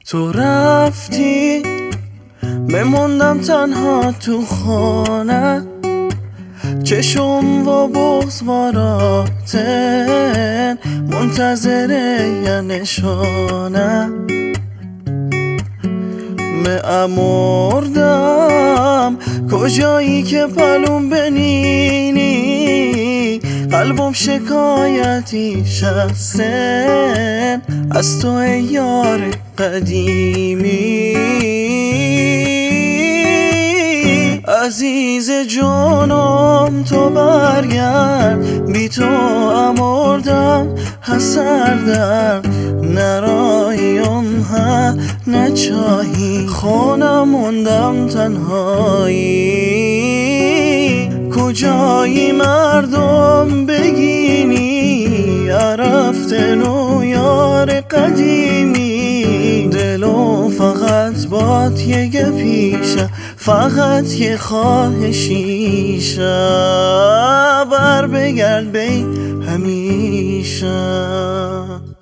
تو رفتی بموندم تنها تو خانه، چشم و بغض واراتن منتظر یه نشانه. مردم کجایی که پلوم بنینی، قلبم شکایتی شخصن از تو ای یار قدیمی. عزیز جانم تو برگرد، بی تو مردم حسردم، نرایم ها نچاهی خونم موندم تنهایی. کجایی مردم بگینی رفتن و یار قدیمی، دلو فقط باد یه پیشه، فقط یه خواهشیشه، بر بگرد بی همیشه.